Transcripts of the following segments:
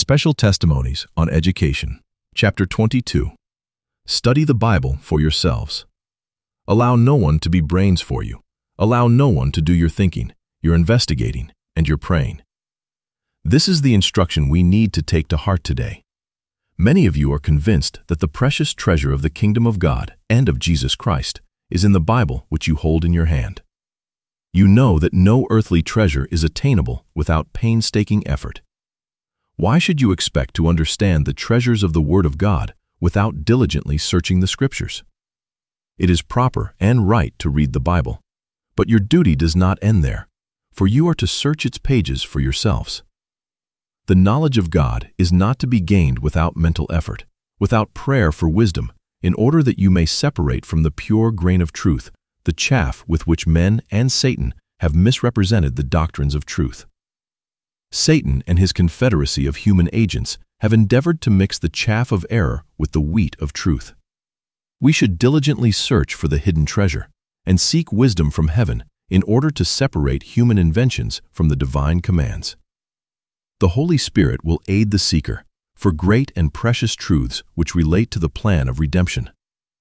Special Testimonies on Education. Chapter 22. Study the Bible for yourselves. Allow no one to be brains for you. Allow no one to do your thinking, your investigating, and your praying. This is the instruction we need to take to heart today. Many of you are convinced that the precious treasure of the kingdom of God and of Jesus Christ is in the Bible which you hold in your hand. You know that no earthly treasure is attainable without painstaking effort. Why should you expect to understand the treasures of the Word of God without diligently searching the Scriptures? It is proper and right to read the Bible, but your duty does not end there, for you are to search its pages for yourselves. The knowledge of God is not to be gained without mental effort, without prayer for wisdom, in order that you may separate from the pure grain of truth the chaff with which men and Satan have misrepresented the doctrines of truth. Satan and his confederacy of human agents have endeavored to mix the chaff of error with the wheat of truth. We should diligently search for the hidden treasure and seek wisdom from heaven in order to separate human inventions from the divine commands. The Holy Spirit will aid the seeker for great and precious truths which relate to the plan of redemption.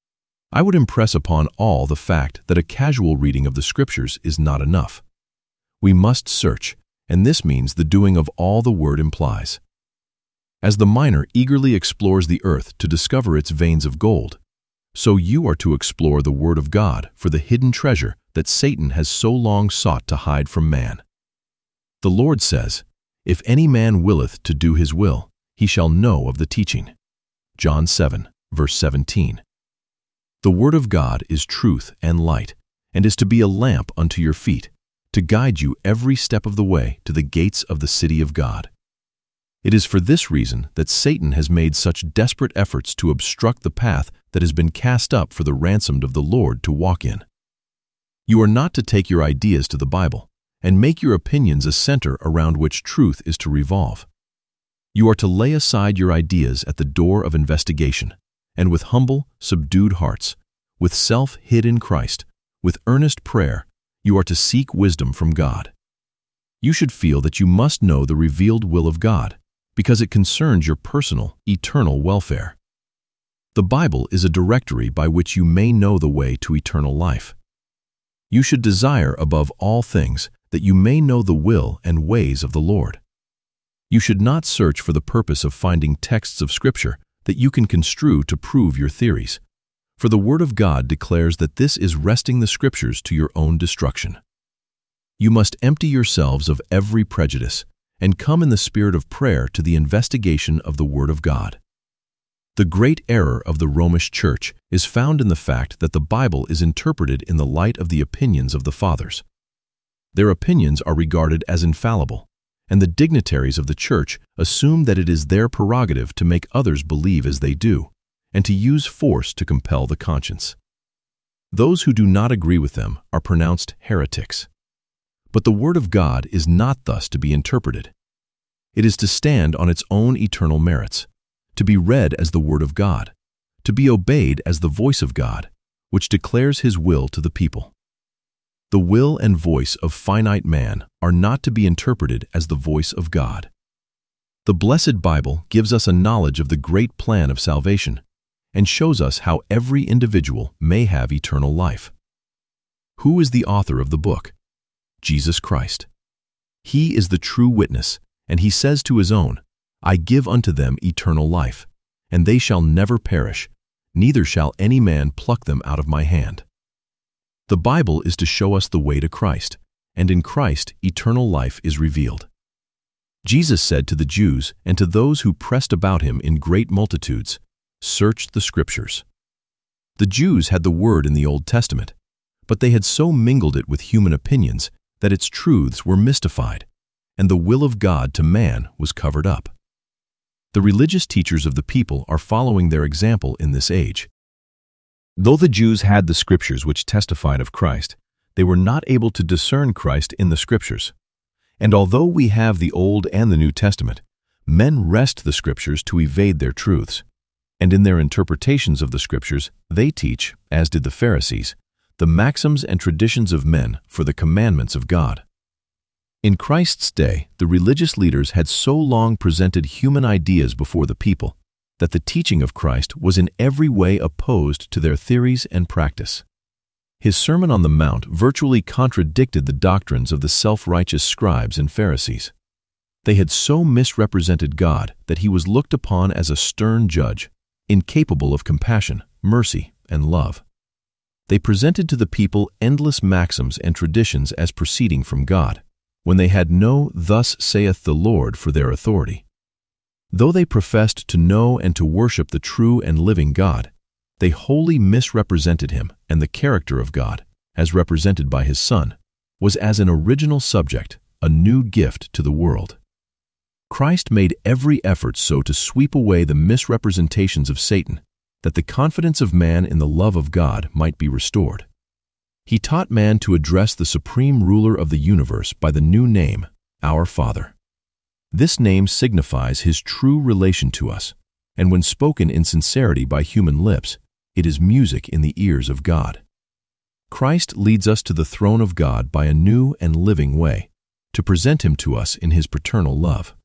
I would impress upon all the fact that a casual reading of the Scriptures is not enough. We must search, and this means the doing of all the Word implies. As the miner eagerly explores the earth to discover its veins of gold, so you are to explore the Word of God for the hidden treasure that Satan has so long sought to hide from man. The Lord says, "If any man willeth to do his will, he shall know of the teaching." John 7, verse 17. The Word of God is truth and light, and is to be a lamp unto your feet, to guide you every step of the way to the gates of the city of God. It is for this reason that Satan has made such desperate efforts to obstruct the path that has been cast up for the ransomed of the Lord to walk in. You are not to take your ideas to the Bible and make your opinions a center around which truth is to revolve. You are to lay aside your ideas at the door of investigation, and with humble, subdued hearts, with self hid in Christ, with earnest prayer, you are to seek wisdom from God. You should feel that you must know the revealed will of God, because it concerns your personal, eternal welfare. The Bible is a directory by which you may know the way to eternal life. You should desire above all things that you may know the will and ways of the Lord. You should not search for the purpose of finding texts of Scripture that you can construe to prove your theories, for the Word of God declares that this is wresting the Scriptures to your own destruction. You must empty yourselves of every prejudice and come in the spirit of prayer to the investigation of the Word of God. The great error of the Romish Church is found in the fact that the Bible is interpreted in the light of the opinions of the Fathers. Their opinions are regarded as infallible, and the dignitaries of the Church assume that it is their prerogative to make others believe as they do, and to use force to compel the conscience. Those who do not agree with them are pronounced heretics. But the Word of God is not thus to be interpreted. It is to stand on its own eternal merits, to be read as the Word of God, to be obeyed as the voice of God, which declares His will to the people. The will and voice of finite man are not to be interpreted as the voice of God. The blessed Bible gives us a knowledge of the great plan of salvation and shows us how every individual may have eternal life. Who is the author of the book? Jesus Christ. He is the true witness, and He says to His own, "I give unto them eternal life, and they shall never perish, neither shall any man pluck them out of my hand." The Bible is to show us the way to Christ, and in Christ eternal life is revealed. Jesus said to the Jews and to those who pressed about Him in great multitudes, "Search the Scriptures." The Jews had the Word in the Old Testament, but they had so mingled it with human opinions that its truths were mystified, and the will of God to man was covered up. The religious teachers of the people are following their example in this age. Though the Jews had the Scriptures which testified of Christ, they were not able to discern Christ in the Scriptures. And although we have the Old and the New Testament, men wrest the Scriptures to evade their truths. And in their interpretations of the Scriptures, they teach, as did the Pharisees, the maxims and traditions of men for the commandments of God. In Christ's day, the religious leaders had so long presented human ideas before the people that the teaching of Christ was in every way opposed to their theories and practice. His Sermon on the Mount virtually contradicted the doctrines of the self-righteous scribes and Pharisees. They had so misrepresented God that he was looked upon as a stern judge, incapable of compassion, mercy, and love. They presented to the people endless maxims and traditions as proceeding from God, when they had no "Thus saith the Lord" for their authority. Though they professed to know and to worship the true and living God, they wholly misrepresented him, and the character of God, as represented by his Son, was as an original subject, a new gift to the world. Christ made every effort so to sweep away the misrepresentations of Satan, that the confidence of man in the love of God might be restored. He taught man to address the supreme ruler of the universe by the new name, Our Father. This name signifies his true relation to us, and when spoken in sincerity by human lips, it is music in the ears of God. Christ leads us to the throne of God by a new and living way, to present him to us in his paternal love.